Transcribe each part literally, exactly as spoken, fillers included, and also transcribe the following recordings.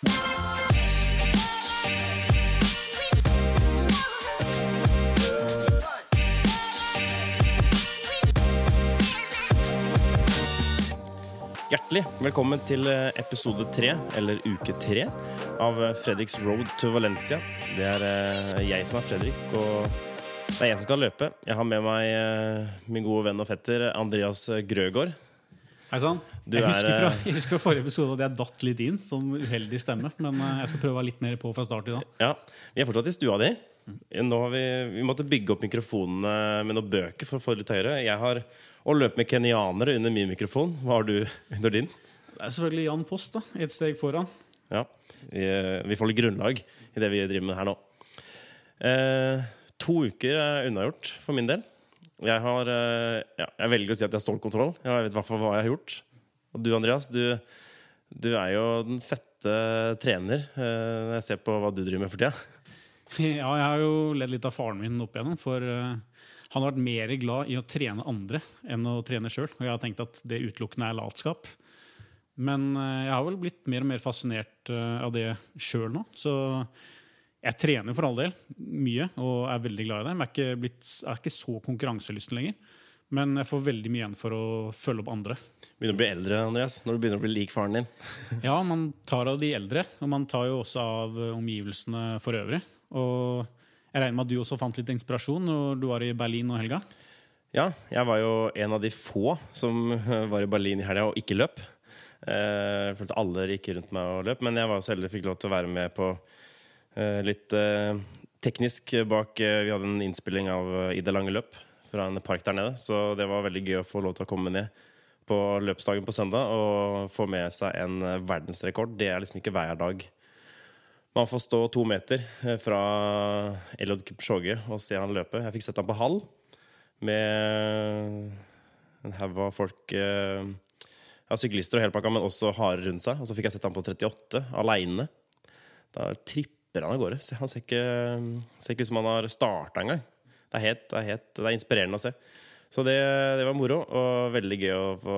Hjertelig velkommen til episode tre, eller uke tre, av Fredriks Road to Valencia. Det er jeg som er Fredrik, og det er jeg som skal løpe. Jeg har med meg min gode venn og fetter, Andreas Grøgaard. Hei sann. Jeg, husker fra, jeg husker fra forrige episode at jeg datt litt inn, som uheldig stemme, men jeg skal prøve å være litt mer på fra start i dag. Ja, vi er fortsatt i stua di. Nå har vi, vi måtte bygge opp mikrofonene med noen bøker for å få det litt høyere. Jeg har å løpe med kenianere under min mikrofon. Hva har du under din? Det er selvfølgelig Jan Post da, et steg foran. Ja, vi, vi får litt grunnlag i det vi driver med her nå. eh, To uker er unnagjort for min del. Jeg har, eh, ja, jeg velger å si at jeg har stålkontroll. Jeg vet i hvert fall hva jeg har gjort. Og du, Andreas, du, du er jo den fette trener eh, når jeg ser på hva du driver med for tida. Ja, jeg har jo ledd litt av faren min opp igjennom, for eh, han har vært mer glad i å trene andre enn å trene selv. Og jeg har tenkt at det utelukkende er latskap. Men jeg har vel blitt mer og mer fascinert av det selv nå. Så jeg trener for all del mye og er veldig glad i det. Jeg er ikke, blitt, er ikke så konkurranselysten lenger. Men jeg får veldig mye igjen for å følge opp andre. Begynner å bli eldre, Andreas, når du begynner å bli lik faren din. Ja, man tar av de eldre, og man tar jo også av omgivelsene for øvrig. Og jeg regner med at du også fant litt inspirasjon når du var i Berlin og helga. Ja, jeg var jo en av de få som var i Berlin i helga og ikke løp. Jeg følte alle gikk rundt meg og løp, men jeg var så heldig fikk lov til å være med på litt teknisk bak. Vi hadde en innspilling av I det lange løp fra en park der nede, så det var veldig gøy å få lov til å komme ned på løpsdagen på søndag og få med seg en verdensrekord. Det er liksom ikke hver dag. Man får stå to meter fra Eliud Kipchoge og se han løpe. Jeg fikk sett han på hall med en haug av folk, ja, syklister og hele pakka, men også harer rundt seg. Og så fikk jeg sett han på trettiåtte, alene. Da tripper han av gårde. Han ser ikke, ser ikke ut som han har startet en gang. Det er, helt, det, er helt, det er inspirerende å se. Så det, det var moro, og veldig gøy å få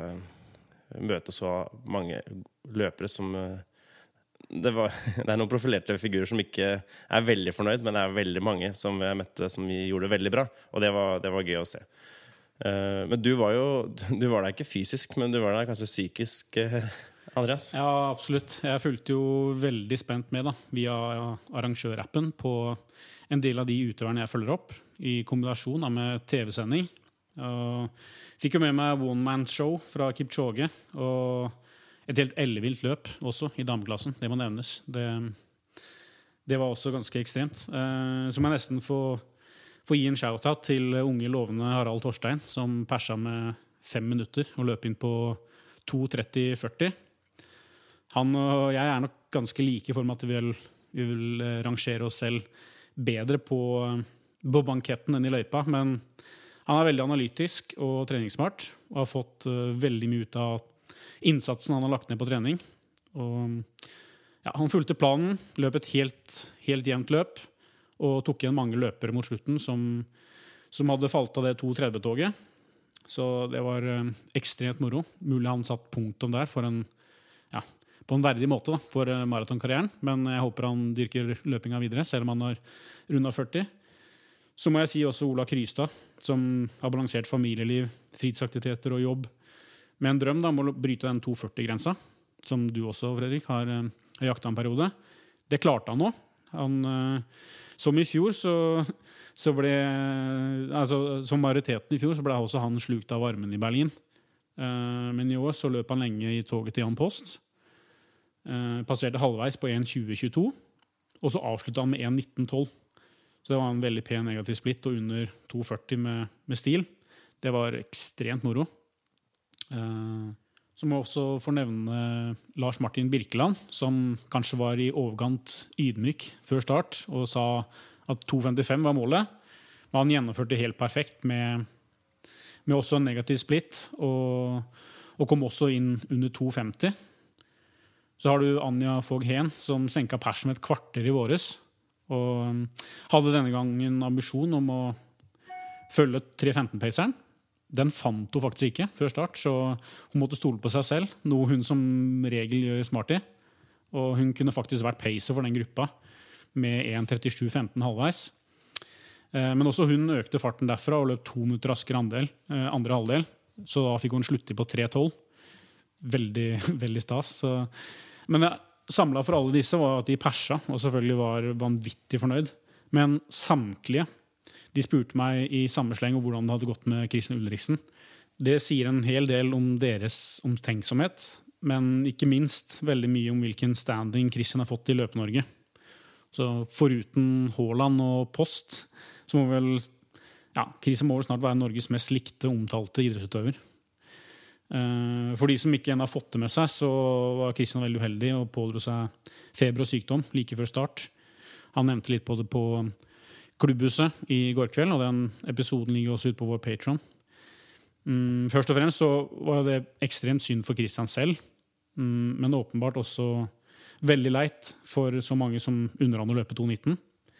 møte så mange løpere som... Det, var, det er noen profilerte figurer som ikke er veldig fornøyd, men det er veldig mange som jeg møtte som gjorde det veldig bra, og det var, det var gøy å se. uh, Men du var jo du var der ikke fysisk, men du var der kanskje psykisk, uh, Andreas? Ja, absolutt. Jeg fulgte jo veldig spent med da, via arrangørappen på en del av de utøverne jeg følger opp, i kombinasjon da, med tv-sending. uh, Fikk jo med meg One Man Show fra Kipchoge, og et helt ellevilt løp også i dameklassen, det må nevnes. Det, det var også ganske ekstremt. Eh, så må jeg nesten få, få gi en shoutout til unge lovende Harald Torstein, som persa med fem minutter og løp inn på to tretti førti. Han og jeg er nok ganske like i form at vi vil, vi vil rangere oss selv bedre på, på banketten enn i løypa, men han er veldig analytisk og treningssmart, og har fått uh, veldig mye ut av innsatsen han har lagt ned på trening. Og, ja, han fulgte planen, løp et helt, helt jevnt løp, og tok igjen mange løpere mot slutten som, som hadde falt av det to tretti-toget. Så det var eh, ekstremt moro. Mulig han satt punktum der for en, ja, på en verdig måte da, for eh, maratonkarrieren, men jeg håper han dyrker løpinga videre, selv om han har rundet førti. Så må jeg si også Ola Krystad, som har balansert familieliv, fritidsaktiviteter og jobb, med en drøm da, om å bryte den to førti-grensa, som du også, Fredrik, har, har jaktet en periode. Det klarte han nå. Han, som i fjor, så, så ble, altså, som majoriteten i fjor, så ble også han slukt av varmen i Berlin. Men i år så løp han lenge i toget til Jan Post. Passerte halvveis på en tjue tjueto, og så avsluttet han med en nitten tolv. Så det var en veldig pen negativ splitt, og under to førti med, med stil. Det var ekstremt moro. Uh, så må jeg også fornevne Lars Martin Birkeland, som kanskje var i overkant ydmyk før start og sa at to femtifem var målet, men han gjennomførte helt perfekt med, med også en negativ splitt og, og kom også inn under to femti. Så har du Anja Fogh-Hen som senket persen med et kvarter i våres og hadde denne gangen ambisjon om å følge tre femten-paceren. Den fant hun faktisk ikke før start, så hun måtte stole på seg selv, noe hun som regel gjør smart i. Og hun kunne faktisk vært pacer for den gruppa med en trettisju femten halvveis. Men også hun økte farten derfra og løp to minutter raskere andel, andre halvdel. Så da fikk hun slutte på tre tolv. Veldig, veldig stas. Så. Men samlet for alle disse var at de persa, og selvfølgelig var vanvittig fornøyd. Men samtlige, de spurte meg i samme sleng om hvordan det hadde gått med Christian Ulriksen. Det sier en hel del om deres omtenksomhet, men ikke minst veldig mye om hvilken standing Christian har fått i Løpe-Norge. Så foruten Haaland og Post, så må vel, ja, Christian må vel snart være Norges mest likte omtalte idrettsutøver. For de som ikke ennå har fått det med seg, så var Christian veldig uheldig og pådro seg feber og sykdom like før start. Han nevnte litt på det på klubbhuset i går kveld, og den episoden ligger også ute på vår Patreon. Først og fremst så var det ekstremt synd for Christian selv, men åpenbart også veldig leit for så mange som unner han å løpe to nitten.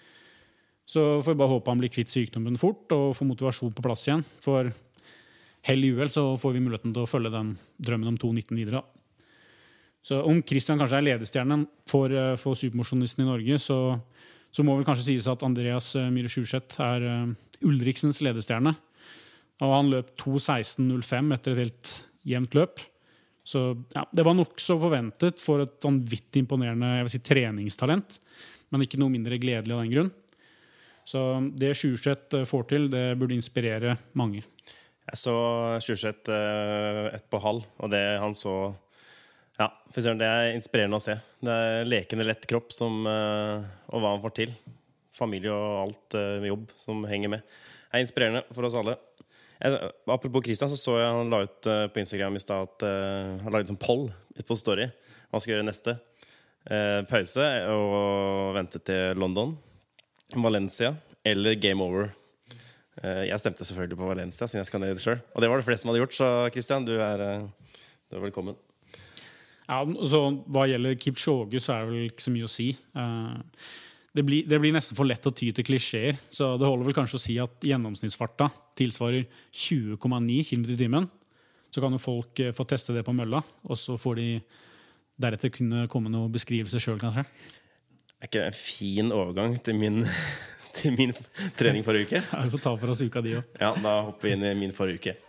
Så får vi bare håpe han blir kvitt sykdommen fort og får motivasjon på plass igjen. For hell i uhell så får vi muligheten til å følge den drømmen om to nitten videre. Så om Christian kanskje er ledestjernen for, for supermosjonisten i Norge, så, så må vel kanskje sies at Andreas Myhre Sjurseth er Ulriksens ledestjerne. Og han løp to seksten null fem etter et helt jevnt løp. Så ja, det var nok så forventet for et vanvittig imponerende jeg vil si, treningstalent, men ikke noe mindre gledelig av den grunn. Så det Sjurseth får til, det burde inspirere mange. Jeg så Sjurseth ett på halv, og det han så, ja, for eksempel, det er inspirerende å se. Det er lekende lett kropp som, og hva han får til. Familie og alt jobb som henger med. Det er inspirerende for oss alle. Jeg, apropos Christian, så så jeg han la ut uh, på Instagram i sted at uh, han la ut en poll på story. Han skal gjøre neste uh, pause og vente til London, Valencia eller Game Over. Uh, jeg stemte selvfølgelig på Valencia, siden jeg skal ned selv. Og det var det flest som hadde gjort, så Christian, du er, uh, du er velkommen. Ja, så hva gjelder Kipchoge, så er det vel ikke så mye å si. Uh, Det blir, det blir nesten for lett å ty til klisjeer, så det holder vel kanskje å si at gjennomsnittsfarta tilsvarer tjue komma ni kilometer i timen. Så kan jo folk få teste det på mølla, og så får de deretter kunne komme noen beskrivelser selv, kanskje. Er ikke det en fin overgang til min, til min trening forrige uke? Ja, vi får ta for oss uka di også. Ja, da hopper vi inn i min forrige uke.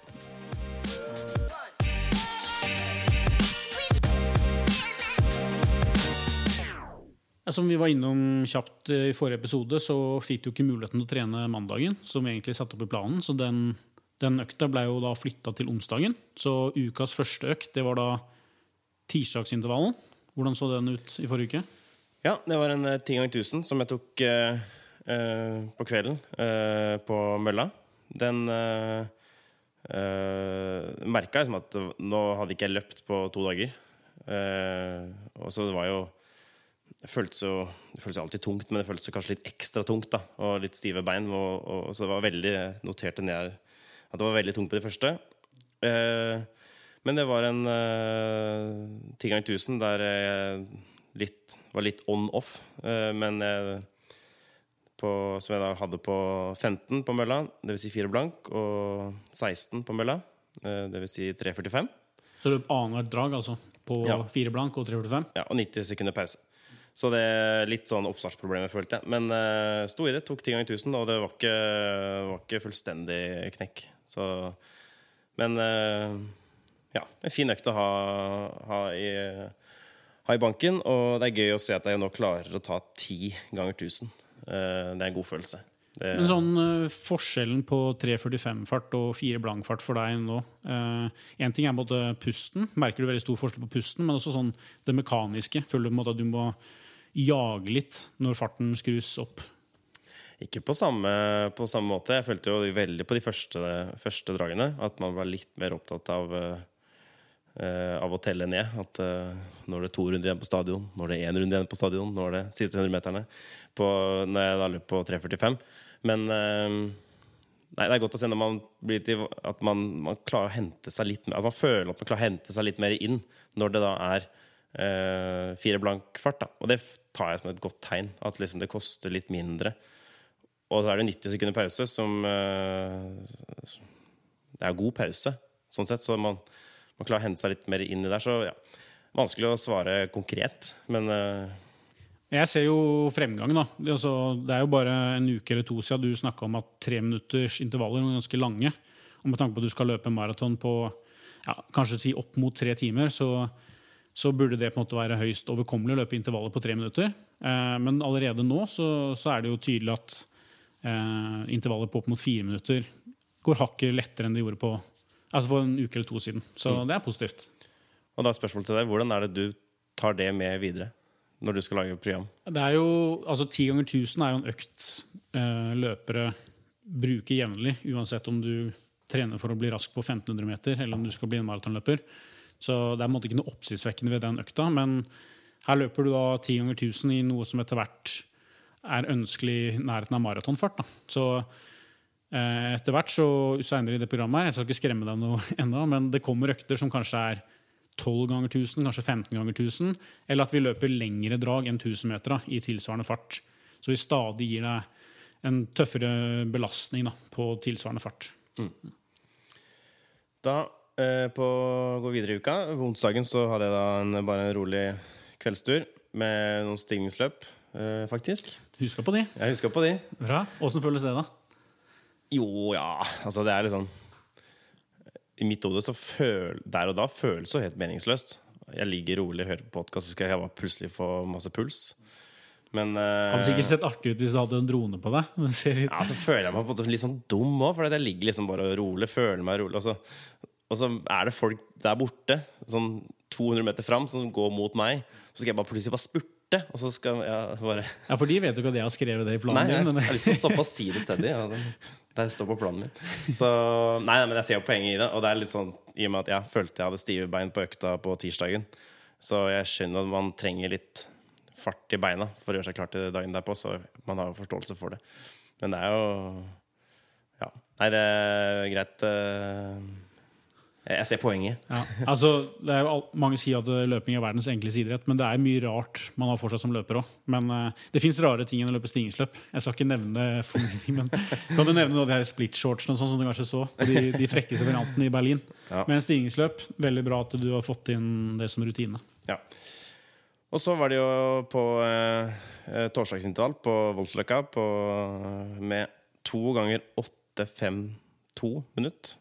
Som vi var innom kjapt i forrige episode, så fikk du ikke muligheten til å trene mandagen, som vi egentlig satt opp i planen. Så den, den økta ble jo da flyttet til onsdagen. Så ukas første økt, det var da tirsdagsintervallen. Hvordan så den ut i forrige uke? Ja, det var en ti ganger tusen som jeg tok eh, eh, på kvelden eh, på mølla. Den eh, eh, merket jeg som at nå hadde ikke jeg løpt på to dager. Eh, og så det var jo Det føltes jo det føltes alltid tungt, men det føltes kanskje litt ekstra tungt da, og litt stive bein, og, og, så det var veldig notert ned at det var veldig tungt på det første. Eh, men det var en eh, ti ganger tusen der jeg litt, var litt on-off, eh, men jeg, på, som jeg da hadde på femten på mølla, det vil si fire blank, og seksten på mølla, eh, det vil si tre førtifem. Så det er annethvert drag, altså, på ja. fire blank og tre førtifem? Ja, og nitti sekunder pause. Så det er litt sånn oppstartsproblemer, følte jeg. Men uh, sto i det, tok ti ganger tusen, og det var ikke, var ikke fullstendig knekk. Så, men uh, ja, en fin økt å ha, ha, i, ha i banken. Og det er gøy å se at jeg nå klarer å ta ti ganger tusen. Uh, det er en god følelse. Det, Men sånn uh, forskjellen på tre førtifem-fart og fire blank-fart for deg nå, uh, en ting er både pusten. Merker du veldig stor forskjell på pusten, men også sånn det mekaniske. Føler du på en måte at du må jage litt når farten skrus opp? Ikke på samme, på samme måte. Jeg følte jo veldig på de første, første dragene at man var litt mer opptatt av, uh, av å telle ned. At uh, nå er det to runder igjen på stadion, nå er det én runde igjen på stadion, nå er det siste hundre meterne på, når jeg da løp på tre førtifem. Men uh, nei, det er godt å se når man blir til at man, man klarer å hente seg litt mer, at man føler at man klarer å hente seg litt mer inn når det da er Uh, fire blank fart da. Og det tar jeg som et godt tegn, at liksom det koster litt mindre. Og så er det nitti sekunder pause som uh, det er god pause sånn sett, så man, man klarer å hente seg litt mer inn i der. Så ja, vanskelig å svare konkret, men uh... Jeg ser jo fremgang da. Det er, altså, det er jo bare en uke eller to siden du snakket om at tre minutters intervaller er ganske lange. Og med tanke på at du skal løpe en maraton på ja, kanskje si opp mot tre timer, så, så burde det på en måte være høyst overkommelig å løpe intervaller på tre minutter. Eh, men allerede nå så, så er det jo tydelig at eh, intervaller på opp mot fire minutter går hakket lettere enn de gjorde på altså for en uke eller to siden. Så mm. det er positivt. Og da er spørsmålet til deg, hvordan er det du tar det med videre når du skal lage et program? Det er jo, altså ti ganger tusen er jo en økt eh, løpere bruker jevnlig, uansett om du trener for å bli rask på femten hundre meter, eller om du skal bli en maratonløper. Så det er på en måte ikke noe oppsiktsvekkende ved den økta, men her løper du da ti ganger tusen i noe som etter hvert er ønskelig i nærheten av maratonfart. Da. Så eh, etter hvert så senere i det programmet her, jeg skal ikke skremme deg noe enda, men det kommer økter som kanskje er tolv ganger tusen, kanskje femten ganger tusen, eller at vi løper lengre drag enn tusen meter da, i tilsvarende fart. Så vi stadig gir deg en tøffere belastning da, på tilsvarende fart. Mm. Da, eh, på å gå videre i uka, på onsdagen så hadde jeg da en, bare en rolig kveldstur med noen stigningsløp, eh, faktisk. Husker på de? Jeg husker på de. Bra. Hvordan føles det da? Jo, ja, altså det er litt sånn i mitt hode så føl, der og da føles det helt meningsløst. Jeg ligger rolig og hører på podcast, så skal jeg bare plutselig få masse puls. Men uh, hadde sikkert sett artig ut hvis du hadde en drone på deg. Ja, så føler jeg meg på en måte litt sånn dum også, for jeg ligger liksom bare rolig, føler meg rolig, og så, og så er det folk der borte, sånn to hundre meter frem, som går mot meg, så skal jeg bare plutselig bare spurte, og så skal jeg bare... Ja, for de vet jo ikke at jeg har skrevet det i planen din. Nei, jeg, men... jeg har lyst til å stoppe og si det til dem, ja, det, det står på planen min. Så, nei, nei, men jeg ser jo poenget i det, og det er litt sånn, i og med at jeg følte jeg hadde stive bein på økta på tirsdagen, så jeg skjønner at man trenger litt fart i beina for å gjøre seg klar til dagen derpå, så man har jo forståelse for det. Men det er jo ja, nei, det er greit. Jeg ser poenget. Ja, altså, det er jo all, mange sier at løping er verdens enkleste idrett, men det er mye rart man har for seg som løper også. Men uh, det finnes rare ting enn å løpe stigningsløp. Jeg skal ikke nevne for mye, men kan du nevne noe av de her split-shortsene sånn som du kanskje så, de, de frekkeste variantene i Berlin. Ja. Men stigningsløp, veldig bra at du har fått inn det som rutine. Ja. Og så var det jo på eh, torsdagsintervall på Voldsløkka på, med to ganger åtte fem to minutt.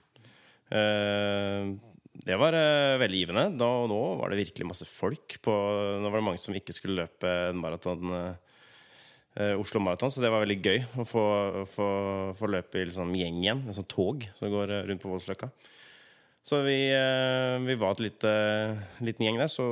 Eh, det var eh, veldig givende. Da, og nå var det virkelig masse folk på, nå var det mange som ikke skulle løpe en maraton, eh, Oslo Maraton, så det var veldig gøy å få, få, få løpe i liksom gjeng igjen, en sånn tog som går rundt på Voldsløkka. Så vi, eh, vi var et lite, liten gjeng der, så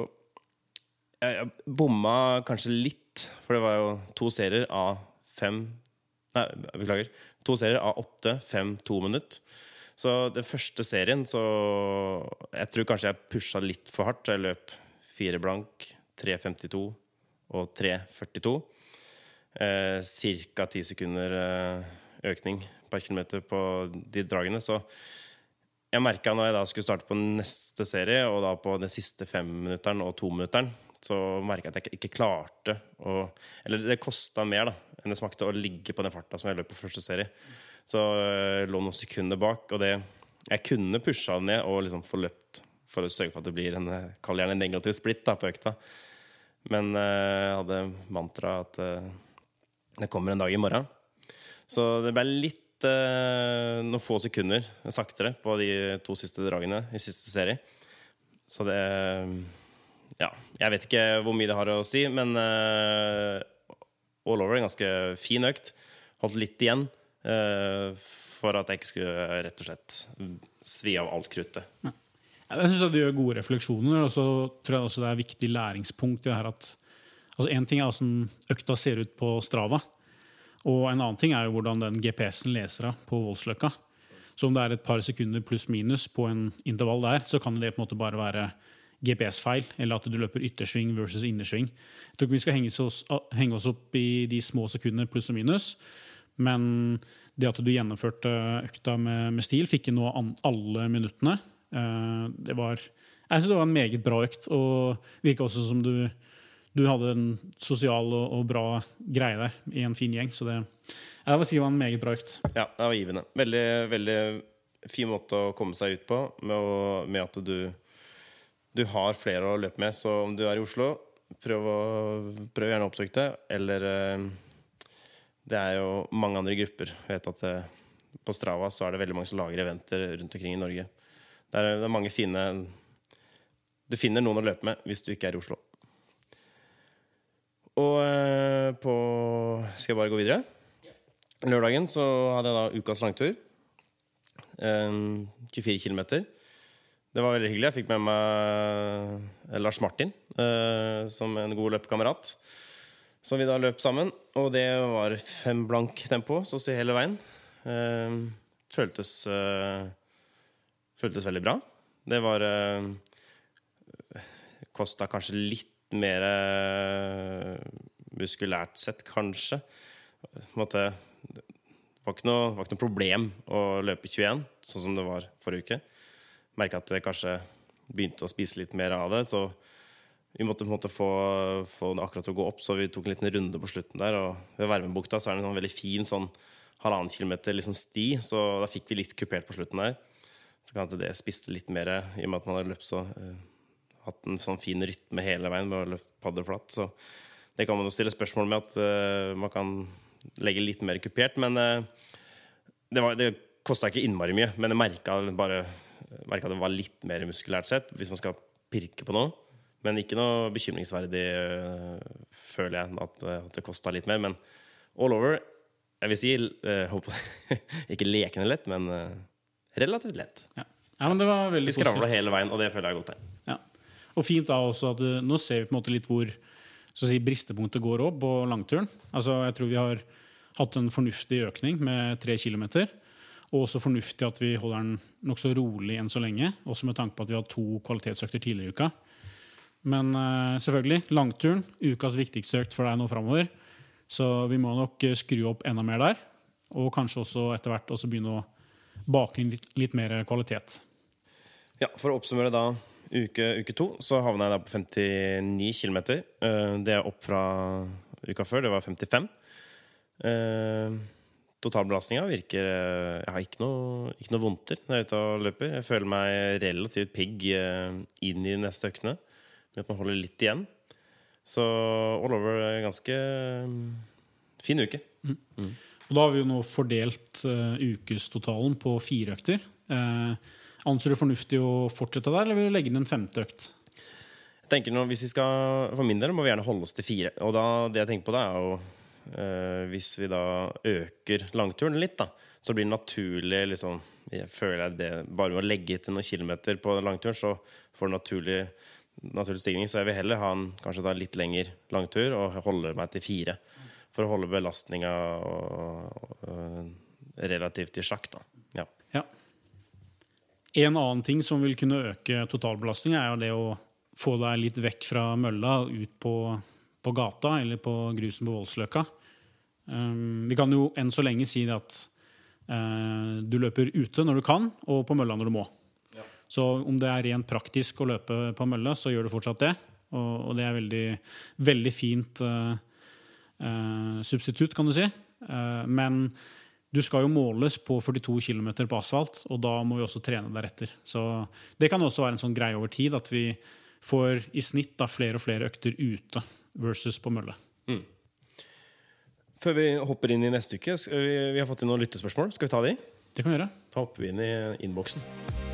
jeg bomma kanskje litt, for det var jo to serier av fem Nei, beklager To serier av åtte, fem, to minutt. Så den første serien så jeg tror kanskje jeg pusha litt for hardt. Jeg løp fire blank, tre femtito og tre førtito. eh, Cirka ti sekunder økning per kilometer på de dragene. Så jeg merket når jeg da skulle starte på neste serie, og da på den siste fem minutteren og to minutteren, så merket jeg at jeg ikke klarte å, eller det kostet mer da enn det smakte å ligge på den farta som jeg løp på første serie. Så jeg lå noen sekunder bak, og det, jeg kunne pusha ned og liksom få løpt for å sørge for at det blir en, kall gjerne en negativ splitt da, på økta. Men jeg hadde mantra at det kommer en dag i morgen. Så det ble litt noen få sekunder saktere på de to siste dragene i siste serie. Så det ja, jeg vet ikke hvor mye det har å si, men uh, all over en ganske fin økt. Holdt litt igjen uh, for at jeg ikke skulle rett og slett svi av alt kruttet. Ja. Jeg synes at du gjør gode refleksjoner, og så tror jeg også det er viktig læringspunkt i det her at altså en ting er hvordan økta ser ut på Strava, og en annen ting er jo hvordan den G P S-en leser av på Voldsløkka. Så om det er et par sekunder pluss minus på en intervall der, så kan det på en måte bare være G P S-feil, eller at du løper yttersving versus innersving. Jeg tror ikke vi skal henge oss, henge oss opp i de små sekundene pluss og minus, men det at du gjennomførte økta med, med stil, fikk nå alle minuttene. Det var, jeg synes det var en meget bra økt, og virket også som du, du hadde en sosial og, og bra greie der i en fin gjeng, så det, jeg vil si det var en meget bra økt. Ja, det var givende. Veldig, veldig fin måte å komme seg ut på, med, å, med at du du har flere å løpe med. Så om du er i Oslo, prøv, å, prøv gjerne å oppsøke det. Eller eh, det er jo mange andre grupper. Jeg vet at det, på Strava så er det veldig mange som lager eventer rundt omkring i Norge. Det er, det er mange fine... Du finner noen å løpe med hvis du ikke er i Oslo. Og eh, på... Skal jeg bare gå videre? Lørdagen så hadde jeg da ukas langtur. Eh, tjuefire kilometer. Det var veldig hyggelig. Jeg fikk med meg Lars Martin, eh, som en god løpekamerat. Så vi da løp sammen, og det var fem blank tempo, så å si hele veien. Eh, føltes, eh, føltes veldig bra. Det var... Eh, kostet kanskje litt mer muskulært sett, kanskje. Måte, det var ikke noe, var ikke noe problem å løpe tjueen, sånn som det var forrige uke. Merket at jeg kanskje begynte å spise litt mer av det, så vi måtte på en måte få, få det akkurat til å gå opp, så vi tok en liten runde på slutten der, og ved Vervenbukta så er det en sånn veldig fin sånn halvannen kilometer liksom sti, så da fikk vi litt kupert på slutten der. Så kan det det spiste litt mer, i og med at man hadde løpt så... hatt en sånn fin rytme hele veien med å løpe paddelflatt, så det kan man jo stille spørsmål med at uh, man kan legge litt mer kupert, men uh, det, var, det kostet ikke innmari mye, men jeg merket bare merket at det var litt mer muskulært sett hvis man skal pirke på noe, men ikke noe bekymringsverdig uh, føler jeg at, at det kostet litt mer, men all over, jeg vil si uh, håper, ikke lekende lett, men uh, relativt lett. Ja. Ja, men det var veldig vi skravlet hele veien, og det føler jeg godt til. Ja. Og fint da også at nå ser vi på en måte litt hvor så å si, bristepunktet går opp på langturen. Altså, jeg tror vi har hatt en fornuftig økning med tre kilometer, og også fornuftig at vi holder den nok så rolig enn så lenge, også med tanke på at vi har to kvalitetsøkter tidligere i uka. Men uh, selvfølgelig, langturen, ukas viktigste økt for deg nå fremover, så vi må nok skru opp enda mer der, og kanskje også etter hvert også begynne å bake inn litt, litt mer kvalitet. Ja, for å oppsummere da Uke, uke to, så havnet jeg da på femtini kilometer. Det er opp fra uka før, det var femtifem. Totalbelastningen virker... Jeg har ikke noe, ikke noe vondter når jeg er ute og løper. Jeg føler meg relativt pigg inn i de neste øktene, med at man holder litt igjen. Så all over ganske fin uke. Mm. Mm. Og da har vi jo nå fordelt uh, ukestotalen på fire økter. Uh, Anser du fornuftig å fortsette der, eller vil du legge inn en femte økt? Jeg tenker nå, hvis vi skal, For min del må vi gjerne holde oss til fire. Og da, det jeg tenker på da er jo eh, hvis vi da øker langturen litt da, så blir det naturlig liksom, jeg føler jeg det, bare med å legge til noen kilometer på langturen, så får det naturlig, naturlig stigning. Så jeg vil heller ha en kanskje da litt lengre langtur og holde meg til fire. For å holde belastningen og, og, og relativt i sjakk da. Ja. Ja. En annen ting som vil kunne øke totalbelastningen er jo det å få deg litt vekk fra mølla ut på, på gata eller på grusen på Voldsløkka. Um, vi kan jo enn så lenge si det at uh, du løper ute når du kan, og på mølla når du må. Ja. Så om det er rent praktisk å løpe på mølla, så gjør du fortsatt det. Og, og det er veldig, veldig fint uh, uh, substitutt, kan du si. Uh, men du skal jo måles på førtito kilometer på asfalt, og da må vi også trene deretter. Så det kan også være en sånn greie over tid, at vi får i snitt da flere og flere økter ute versus på mølle. Mm. Før vi hopper inn i neste uke, vi, vi har fått inn noen lyttespørsmål. Skal vi ta de? Det kan vi gjøre. Da hopper vi inn i innboksen.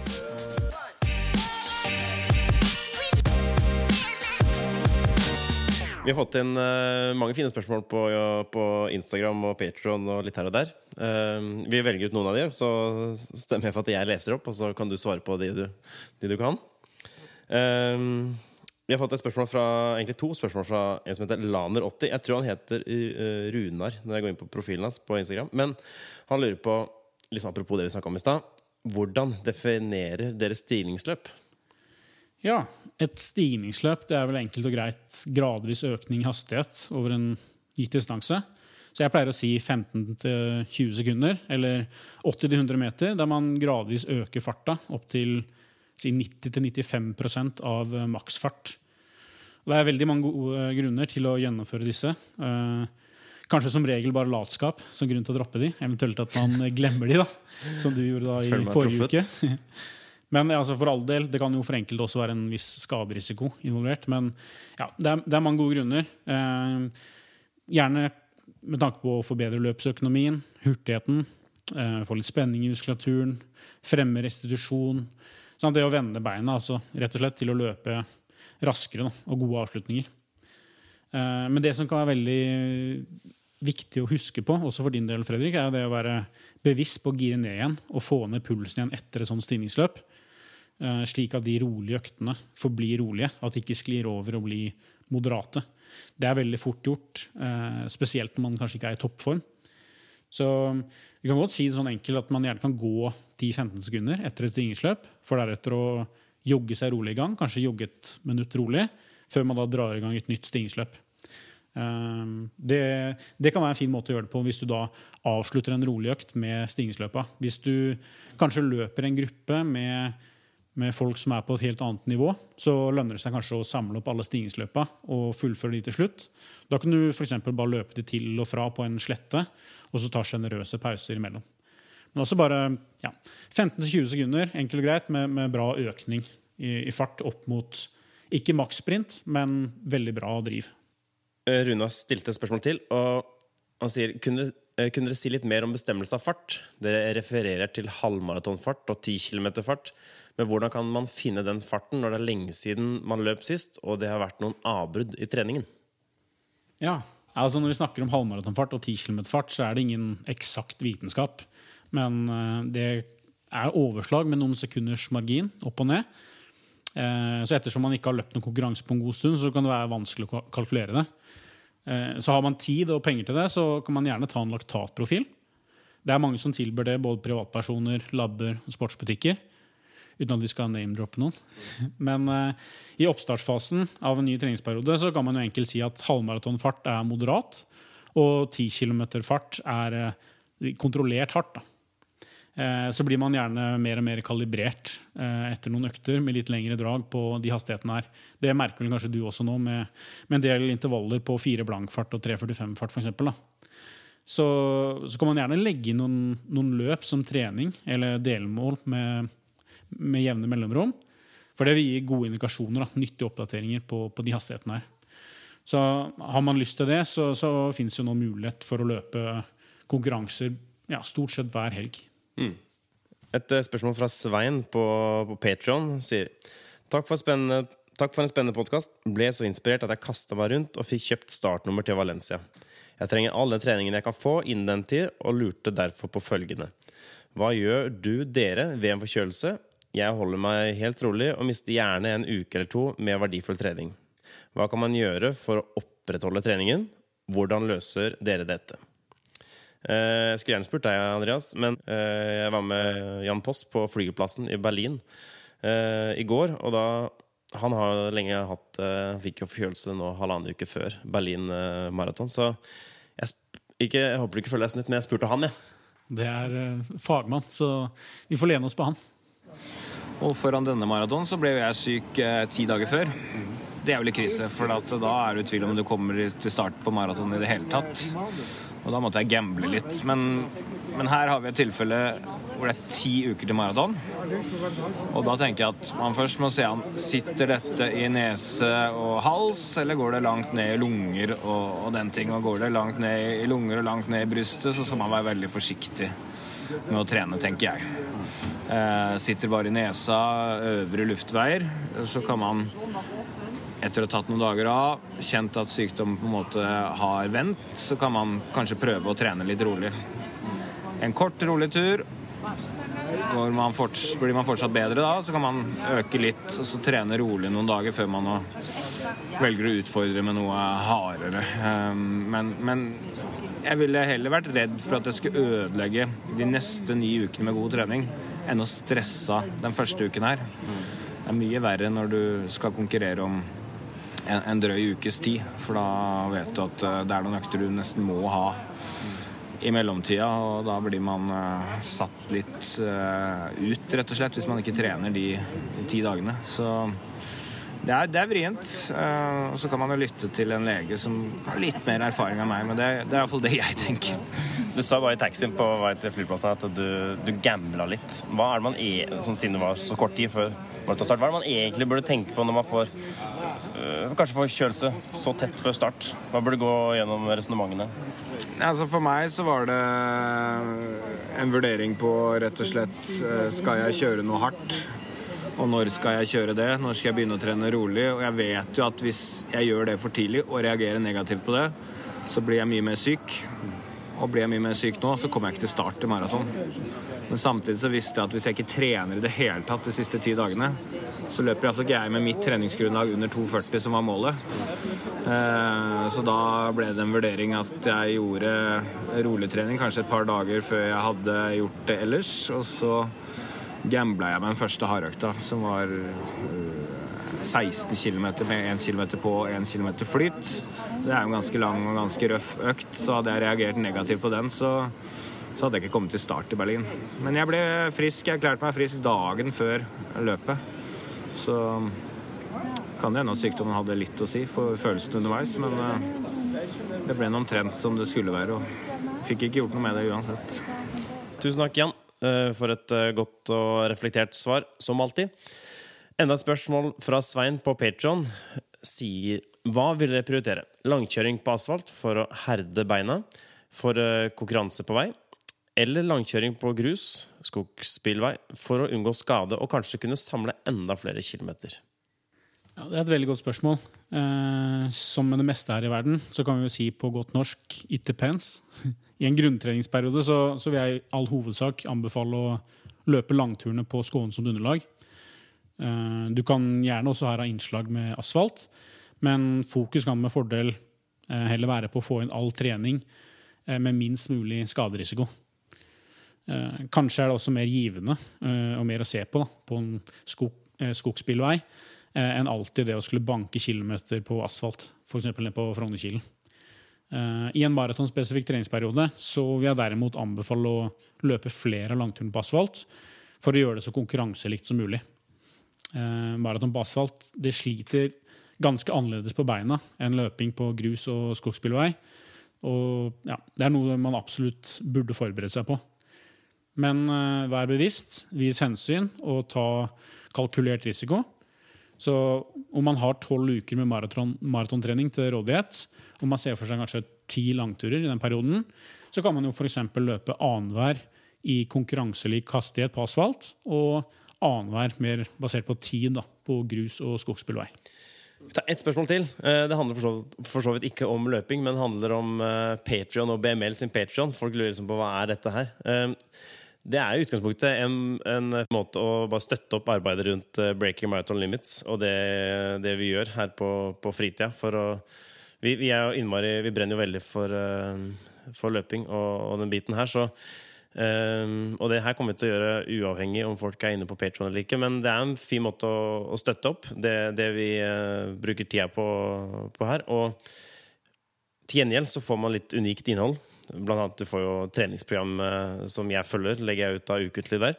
Vi har fått inn uh, mange fine spørsmål på, ja, på Instagram og Patreon og litt her og der. Uh, vi velger ut noen av de, så stemmer jeg for at jeg leser opp, og så kan du svare på de du, de du kan. Uh, vi har fått et spørsmål fra, egentlig to spørsmål fra en som heter Laner åtti. Jeg tror han heter uh, Runar når jeg går inn på profilen hans på Instagram. Men han lurer på, liksom apropos det vi snakket om i sted, hvordan definerer dere stigningsløp? Ja, et stigningsløp, det er vel enkelt og greit gradvis økning i hastighet over en gitt distanse. Så jeg pleier å si femten til tjue sekunder, eller åtti til hundre meter, der man gradvis øker farta opp til si, nitti til nittifem prosent av maksfart. Og det er veldig mange gode grunner til å gjennomføre disse. Kanskje som regel bare latskap som grunn til å droppe de, eventuelt at man glemmer de, da, som du gjorde da i forrige uke. Men altså, for all del, det kan jo for enkelt også være en viss skaderisiko involvert. Men ja, det er, det er mange gode grunner. Eh, gjerne med tanke på å forbedre løpsøkonomien, hurtigheten, eh, få litt spenning i muskulaturen, fremme restitusjon. Sånn, det å vende beina, altså, rett og slett til å løpe raskere da, og gode avslutninger. Eh, men det som kan være veldig viktig å huske på, også for din del, Fredrik, er det å være bevisst på å gire ned igjen og få ned pulsen igjen etter et sånt stigningsløp, eh, slik at de rolige øktene forblir rolige, at de ikke sklir over og blir moderate. Det er veldig fort gjort, eh, spesielt når man kanskje ikke er i toppform. Så vi kan godt si det sånn enkelt at man gjerne kan gå ti til femten sekunder etter et stigningsløp, for deretter å jogge seg rolig i gang, kanskje jogge et minutt rolig, før man da drar i gang et nytt stigningsløp. Det, det kan være en fin måte å gjøre det på hvis du da avslutter en rolig økt med stigningsløpet. Hvis du kanskje løper en gruppe med, med folk som er på et helt annet nivå, så lønner det seg kanskje å samle opp alle stigningsløpene og fullføre de til slutt. Da kan du for eksempel bare løpe de til og fra på en slette, og så ta generøse pauser imellom. Men også bare ja, femten til tjue sekunder, enkelt og greit, med, med bra økning i, i fart opp mot ikke makssprint, men veldig bra driv. Runa stilte et spørsmål til, og han sier, kunne, kunne dere si litt mer om bestemmelse av fart? Dere refererer til halvmaratonfart og ti kilometer fart, men hvordan kan man finne den farten når det er lenge siden man løp sist, og det har vært noen avbrudd i treningen? Ja, altså når vi snakker om halvmaratonfart og ti kilometer fart, så er det ingen eksakt vitenskap, men det er overslag med noen sekunders margin opp og ned. Så ettersom man ikke har løpt noen konkurranse på en god stund, så kan det være vanskelig å kalkulere det. Så har man tid og penger til det, så kan man gjerne ta en laktatprofil. Det er mange som tilbyr det, både privatpersoner, labber og sportsbutikker, uten at vi skal name-droppe noen. Men uh, i oppstartsfasen av en ny treningsperiode så kan man jo enkelt si at halvmaratonfart er moderat, og ti kilometer fart er uh, kontrollert hardt da. Så blir man gjerne mer og mer kalibrert etter noen økter med litt lengre drag på de hastighetene her. Det merker vel kanskje du også nå med, med en del intervaller på fire blankfart og tre førtifem fart for eksempel. Da. Så, så kan man gjerne legge inn noen, noen løp som trening eller delmål med, med jevne mellomrom. For det vil gi gode indikasjoner, da, nyttige oppdateringer på, på de hastighetene her. Så har man lyst til det, så, så finnes jo nå mulighet for å løpe konkurranser ja, stort sett hver helg. Mm. Et spørsmål fra Svein på, på Patreon sier takk for, takk for en spennende podcast. Ble så inspirert at jeg kastet meg rundt og fikk kjøpt startnummer til Valencia. Jeg trenger alle treningene jeg kan få innen den tid, og lurte derfor på følgende. Hva gjør du dere ved en forkjølelse? Jeg holder meg helt rolig og mister gjerne en uke eller to med verdifull trening. Hva kan man gjøre for å opprettholde treningen? Hvordan løser dere dette? Jeg skulle gjerne spurt deg, Andreas, men jeg var med Jan Post på flyplassen i Berlin i går, og da han har lenge hatt, han fikk jo forkjølelse nå halvannen uke før Berlin maraton, så jeg, ikke, jeg håper du ikke føler deg snutt, men jeg spurte han, ja. Det er fagmann, så vi får lene oss på han. Og foran denne maraton så ble jeg syk eh, ti dager før. Det er jo litt krise, for at da er du i tvil om du kommer til start på maraton i det hele tatt. Og da måtte jeg gamble litt. Men, men her har vi et tilfelle hvor det er ti uker til maraton. Og da tenker jeg at man først må se an, sitter dette i nese og hals, eller går det langt ned i lunger og, og den ting, og går det langt ned i lunger og langt ned i brystet, så skal man være veldig forsiktig med å trene, tenker jeg. Eh, sitter bare i nesa, øvre luftveier, så kan man etter å ha tatt noen dager av, kjent at sykdom på en måte har vent, så kan man kanskje prøve å trene litt rolig. En kort, rolig tur, hvor man fortsatt, blir man fortsatt bedre da, så kan man øke litt, og så trene rolig noen dager før man velger å utfordre med noe hardere. Men, men jeg ville heller vært redd for at jeg skulle ødelegge de neste ni ukene med god trening, enn å stresse den første uken her. Det er mye verre når du skal konkurrere om En, en drøy ukes tid, for da vet du at uh, det er noen økter du nesten må ha i mellomtida, og da blir man uh, satt litt uh, ut, rett og slett, hvis man ikke trener de, de ti dagene. Så Det er, det er vrient, uh, og så kan man jo lytte til en lege som har litt mer erfaring enn meg, men det, det er i hvert fall det jeg tenker. Du sa bare i taxien på vei til flyplassen at du, du gambla litt. Hva er det man, e- sånn siden det var så kort tid før maratonstart, hva er det man egentlig burde tenke på når man får uh, kanskje forkjølelse så tett før start? Hva burde gå gjennom resonnementene? Altså for meg så var det en vurdering på rett og slett, skal jeg kjøre noe hardt? Og når skal jeg kjøre det? Når skal jeg begynne å trene rolig? Og jeg vet jo at hvis jeg gjør det for tidlig og reagerer negativt på det, så blir jeg mye mer syk. Og blir jeg mye mer syk nå, så kommer jeg ikke til start i maraton. Men samtidig så visste jeg at hvis jeg ikke trener i det hele tatt de siste ti dagene, så løper i hvert fall ikke jeg med mitt treningsgrunnlag under to førti som var målet. Så da ble det en vurdering at jeg gjorde rolig trening kanskje et par dager før jeg hadde gjort det ellers, og så gambla jeg med den første hardøkta, som var seksten kilometer med én kilometer på og én kilometer flyt. Det er jo en ganske lang og ganske røff økt, så hadde jeg reagert negativt på den, så, så hadde jeg ikke kommet til start i Berlin. Men jeg ble frisk, jeg erklærte meg frisk dagen før løpet. Så kan det hende at sykdommen hadde litt å si for følelsen underveis, men det ble noe omtrent som det skulle være, og fikk ikke gjort noe med det uansett. Tusen takk, Jan, for et godt og reflektert svar, som alltid. Enda et spørsmål fra Svein på Patreon sier: hva vil dere prioritere? Langkjøring på asfalt for å herde beina for konkurranse på vei, eller langkjøring på grus, skogsbilvei, for å unngå skade og kanskje kunne samle enda flere kilometer? Ja, det er et veldig godt spørsmål. Eh, som med det meste her i verden, så kan vi jo si på godt norsk it depends. I en grunntreningsperiode så, så vil jeg i all hovedsak anbefale å løpe langturene på skånsomt underlag. Uh, du kan gjerne også her ha innslag med asfalt, men fokus kan med fordel uh, heller være på å få inn all trening uh, med minst mulig skaderisiko. Uh, kanskje er det også mer givende uh, og mer å se på da, på en skog, uh, skogsbilvei uh, enn alltid det å skulle banke kilometer på asfalt, for eksempel på Frognerkilen. Uh, I en maratonspesifikk treningsperiode så vil jeg derimot anbefale å løpe flere langturer på asfalt for å gjøre det så konkurranselikt som mulig. Uh, maraton på asfalt det sliter ganske annerledes på beina enn løping på grus- og skogsbilvei. Og ja, det er noe man absolutt burde forberede seg på. Men uh, vær bevisst, vis hensyn og ta kalkulert risiko. Så om man har tolv uker med maraton, maratontrening til rådighet, og man ser for seg kanskje ti langturer i den perioden, så kan man jo for eksempel løpe annenhver i konkurranselik hastighet på asfalt, og annenhver mer basert på tid da, på grus- og skogsbilvei. Et spørsmål til. Det handler for så, for så vidt ikke om løping, men handler om Patreon og B M L sin Patreon. Folk lurer liksom på hva er dette her. Det er i utgangspunktet en, en måte å bare støtte opp arbeidet rundt Breaking Marathon Limits, og det, det vi gjør her på, på fritida. For å, vi, vi, er jo innmari, vi brenner jo veldig for, for løping og, og den biten her, så Um, og det her kommer vi til å gjøre uavhengig om folk er inne på Patreon eller ikke, men det er en fin måte å, å støtte opp det, det vi uh, bruker tida på, på her. Og til gjengjeld så får man litt unikt innhold. Blant annet du får jo treningsprogram uh, som jeg følger, legger jeg ut av ukentlig der.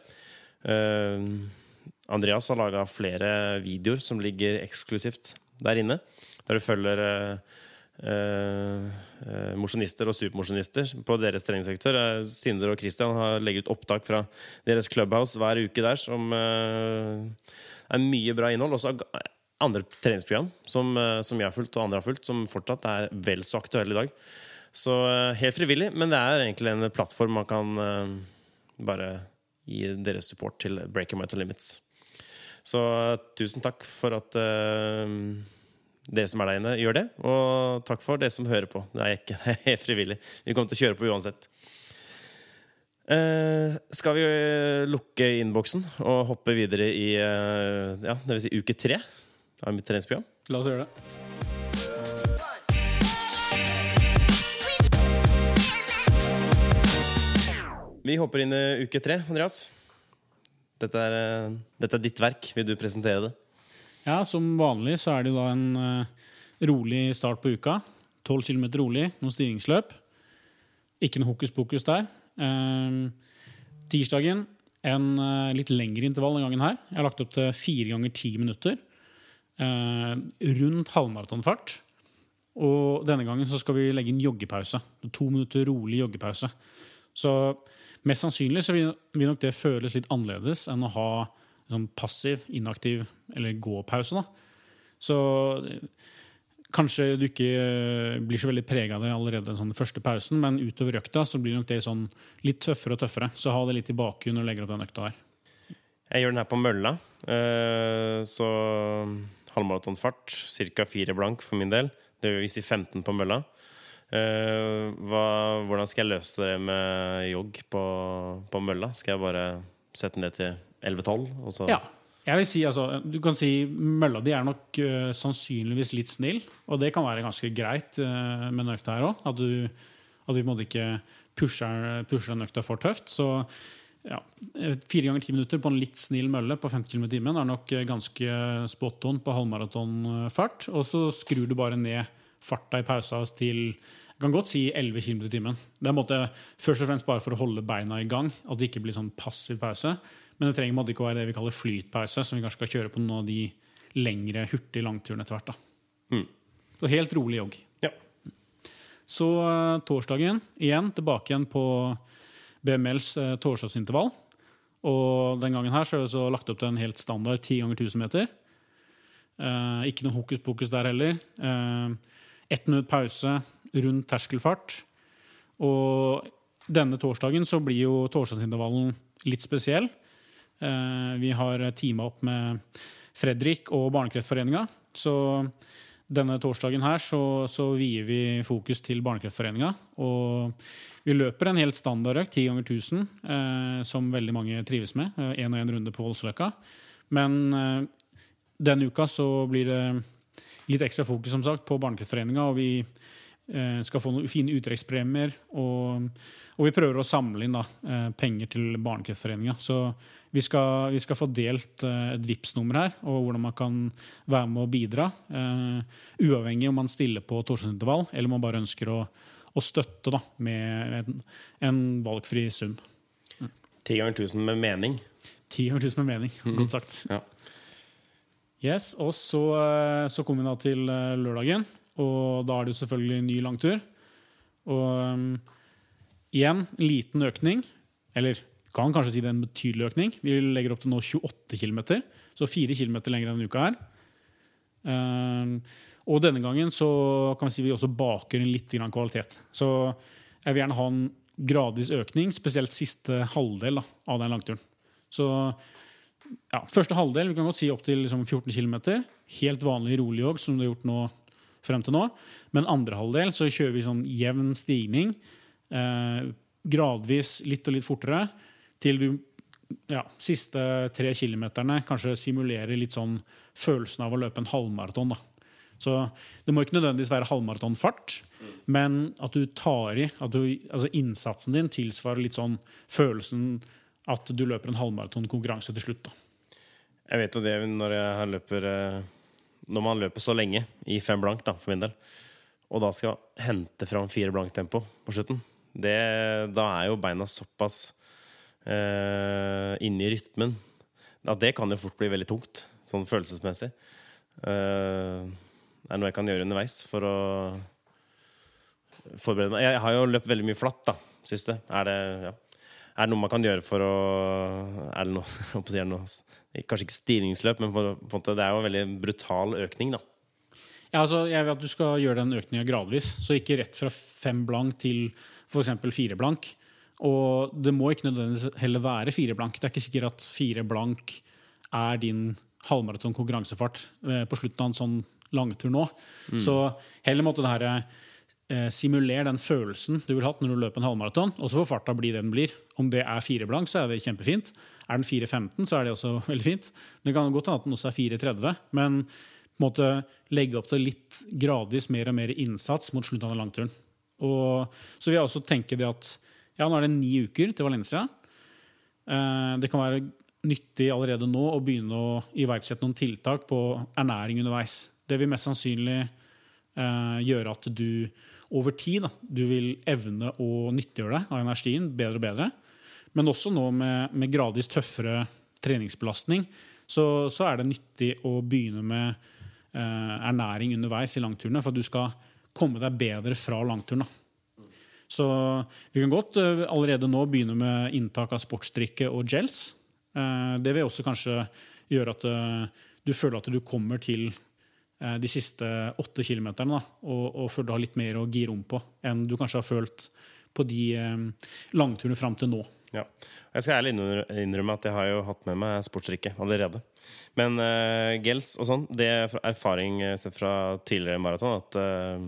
uh, Andreas har laget flere videoer som ligger eksklusivt der inne, der du følger uh, Uh, uh, mosjonister og supermosjonister på deres treningssektor. uh, Sindre og Christian har legget ut opptak fra deres Clubhouse hver uke der, som uh, er mye bra innhold. Også andre treningsprogram som, uh, som jeg har fulgt og andre har fulgt, som fortsatt er vel så aktuelle i dag. Så uh, helt frivillig, men det er egentlig en plattform man kan uh, bare gi deres support til Breaking Marathon Limits. Så uh, tusen takk for at uh, dere som er der inne gjør det, og takk for dere som hører på. Det er ikke det er helt frivillig. Vi kommer til å kjøre på uansett. Eh, skal vi lukke innboksen og hoppe videre i eh, ja, det vil si uke tre av mitt treningsprogram? La oss gjøre det. Vi hopper inn i uke tre, Andreas. Dette er, dette er ditt verk. Vil du presentere det? Ja, som vanlig så er det da en uh, rolig start på uka. tolv kilometer rolig, noen styringsløp. Ikke noe hokus pokus der. Uh, tirsdagen, en uh, litt lengre intervall den gangen her. Jeg har lagt opp til fire ganger ti minutter. eh, rundt halvmaratonfart. Og denne gangen så skal vi legge inn joggepause. To minutter rolig joggepause. Så mest sannsynlig så vil, vil nok det føles litt annerledes enn å ha sånn passiv, inaktiv eller gåpause. Da. Så kanskje du ikke blir så veldig preget av det allerede den sånn første pausen, men utover økta så blir nok det sånn litt tøffere og tøffere. Så ha det litt i bakgrunn når du legger opp den økta her. Jeg gjør den her på mølla. Så halvmaratonfart, cirka fire blank for min del. Det vil si femten på mølla. Uh, hva, hvordan skal jeg løse det med jogg på, på mølla? Skal jeg bare sette den ned til elleve tolv? Ja, jeg vil si, altså, du kan si mølla di er nok uh, sannsynligvis litt snill, og det kan være ganske greit uh, med den økta her også, at du, at du på en måte ikke pusher, pusher den økta for tøft. Så ja, fire ganger ti minutter på en litt snill mølle på femti kilometer i timen er nok ganske spot on på halvmaratonfart, og så skrur du bare ned farta i pausa til, jeg kan godt si elleve kilometer i timen. Det er en måte først og fremst bare for å holde beina i gang, at det ikke blir sånn passiv pause, men det trenger måtte ikke å være det vi kaller flytpause, som vi kanskje skal kjøre på noen av de lengre, hurtige langturene etter hvert. Da. Mm. Så helt rolig jogg. Ja. Så uh, torsdagen, igjen, tilbake igjen på B M L's uh, torsdagsintervall, og den gangen her så har vi så lagt opp til en helt standard ti ganger tusen meter. Uh, ikke noe hokus pokus der heller. Uh, ett minutt pause rundt terskelfart. Og denne torsdagen så blir jo torsdagsintervallen litt spesiell. Uh, vi har teamet opp med Fredrik og Barnekreftforeningen. Så denne torsdagen her så, så vier vi fokus til Barnekreftforeningen. Og vi løper en helt standardøkt, ti ganger tusen, uh, som veldig mange trives med. Uh, en og en runde på Voldsløkka. Men uh, denne uka så blir det litt ekstra fokus som sagt på Barnekreftforeningen, og vi eh, skal få noen fine uttrekkspremier, og, og vi prøver å samle inn da, eh, penger til Barnekreftforeningen. Så vi skal, vi skal få delt eh, et Vipps-nummer her, og hvordan man kan være med å bidra, eh, uavhengig om man stiller på torsdagsintervall, eller om man bare ønsker å, å støtte da, med en, en valgfri sum. Ti ganger tusen med mening. Ti ganger tusen med mening, godt sagt. Ja. Yes, og så, så kommer vi da til lørdagen, og da er det jo selvfølgelig en ny langtur. Og um, igjen, liten økning, eller kan kanskje si det er en betydelig økning. Vi legger opp til nå tjueåtte kilometer, så fire kilometer lenger enn uka her. Um, og denne gangen så kan vi si vi også baker en litt grann kvalitet. Så jeg vil gjerne ha en gradvis økning, spesielt siste halvdel da, av den langturen. Så ja, første halvdel, vi kan godt si opp til liksom fjorten kilometer. Helt vanlig rolig jogg, som du har gjort nå, frem til nå. Men andre halvdel så kjører vi sånn jevn stigning. Eh, gradvis litt og litt fortere. Til du, ja, siste tre kilometerne kanskje simulerer litt sånn følelsen av å løpe en halvmaraton. Da. Så det må ikke nødvendigvis være halvmaratonfart, men at du tar i, at du, altså innsatsen din tilsvarer litt sånn følelsen at du løper en halvmaratonkonkurranse til slutt. Da. Jeg vet jo det når, jeg løper, når man løper så lenge i fem blank da, for min del, og da skal hente fram fire blank tempo på slutten. Det, da er jo beina såpass eh, inne i rytmen at det kan jo fort bli veldig tungt, sånn følelsesmessig. Eh, det er noe jeg kan gjøre underveis for å forberede meg. Jeg har jo løpt veldig mye flatt da, siste. Er det... Ja. Er det noe man kan gjøre for å... Er det noe, jeg håper å si, er det noe kanskje ikke stigningsløp, men for, for, det er jo en veldig brutal økning, da. Ja, altså, jeg vil at du skal gjøre den økningen gradvis, så ikke rett fra fem blank til for eksempel fire blank. Og det må ikke nødvendigvis heller være fire blank. Det er ikke sikkert at fire blank er din halvmaraton konkurransefart på slutten av en sånn langtur nå. Mm. Så heller måtte det her eh, simulere den følelsen du vil ha når du løper en halvmaraton, og så får farta bli det den blir. Om det er fire blank, så er det kjempefint. Er den fire femten, så er det også veldig fint. Det kan godt hende at den også er fire tretti, men måtte legge opp til litt gradvis mer og mer innsats mot slutten av den langturen. Og så vil jeg også tenke det at ja, nå er det ni uker til Valencia. Eh, det kan være nyttig allerede nå å begynne å iverksette noen tiltak på ernæring underveis. Det vil mest sannsynlig eh, gjøre at du over tid da, du vil evne å nyttiggjøre deg av energien bedre og bedre. Men også nå med, med gradvis tøffere treningsbelastning, så, så er det nyttig å begynne med ernæring underveis i langturene for at du skal komme deg bedre fra langturen. Da. Så vi kan godt allerede nå begynne med inntak av sportsdrikke og gels. Det vil også kanskje gjøre at du føler at du kommer til de siste åtte kilometerne, da, og, og føler du har litt mer å gire om på enn du kanskje har følt på de langturene frem til nå. Ja. Jeg skal ærlig innrømme at jeg har jo hatt med meg sportsdrikke allerede. Men uh, gels og sånn, det er erfaring sett fra tidligere maraton at uh,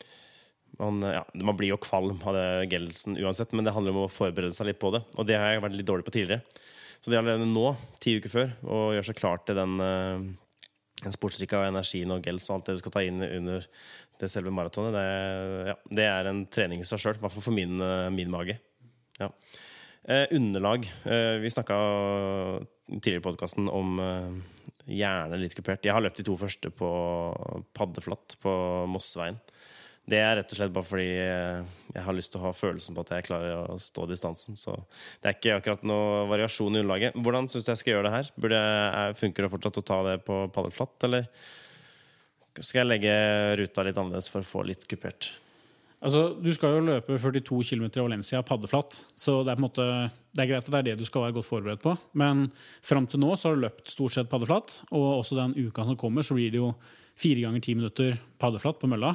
man, ja, man blir jo kvalm av det gelsen uansett, men det handler om å forberede seg litt på det. Og det har jeg vært litt dårlig på tidligere. Så det er allerede nå, ti uker før, å gjøre seg klar til den uh, sportsdrikka og energien og gels og alt det du skal ta inn under det selve maratonet, det, ja, det er en trening i seg selv, i hvert fall for min, min mage. Ja. Eh, underlag. Eh, vi snakket tidligere i podcasten om eh, gjerne litt kupert. Jeg har løpt de to første på paddeflatt på Mosseveien. Det er rett og slett bare fordi jeg har lyst til å ha følelsen på at jeg klarer å stå distansen. Så det er ikke akkurat noe variasjon i underlaget. Hvordan synes du jeg skal gjøre det her? Burde jeg, funker det fortsatt å ta det på paddelflatt, eller skal jeg legge ruta litt annerledes for å få litt kupert? Altså, du skal jo løpe førtito kilometer i Valencia paddeflatt, så det er på en måte det er greit at det er det du skal være godt forberedt på. Men frem til nå så har du løpt stort sett paddeflatt, og også den uka som kommer så blir det jo fire ganger ti minutter paddeflatt på mølla.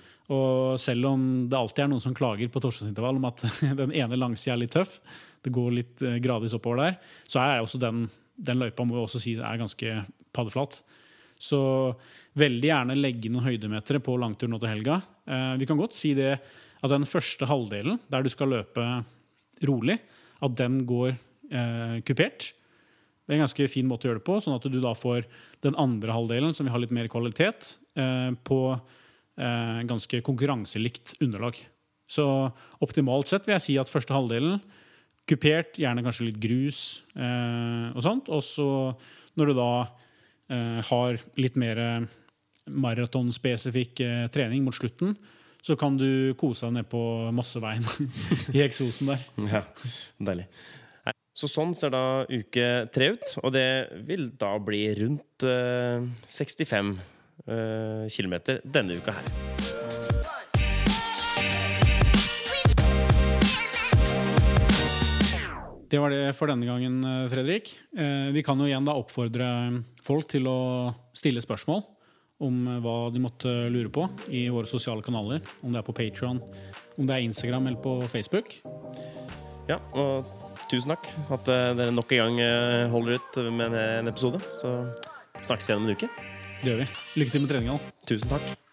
Og selv om det alltid er noen som klager på torsdagsintervall om at den ene langsida er litt tøff, det går litt gradvis oppover der, så er også den, den løypa må vi også si er ganske paddeflatt. Så veldig gjerne legge noen høydemetere på langtur nå til helga. Eh, vi kan godt si det at den første halvdelen, der du skal løpe rolig, at den går eh, kupert. Det er en ganske fin måte å gjøre det på, sånn at du da får den andre halvdelen, som vi har litt mer kvalitet, eh, på eh, ganske konkurranselikt underlag. Så optimalt sett vil jeg si at første halvdelen, kupert, gjerne kanskje litt grus eh, og sånt, og så når du da Uh, har litt mer maratonspesifikk uh, trening mot slutten, så kan du kose deg ned på Mosseveien i eksosen der. Ja, deilig. Så sånn ser da uke tre ut, og det vil da bli rundt uh, sekstifem uh, kilometer denne uka her. Det var det for denne gangen, Fredrik. Vi kan jo igjen da oppfordre folk til å stille spørsmål om hva de måtte lure på i våre sosiale kanaler. Om det er på Patreon, om det er Instagram eller på Facebook. Ja, og tusen takk at dere nok en gang holder ut med en episode. Så snakkes vi igjen om en uke. Det gjør vi. Lykke til med treningen. Tusen takk.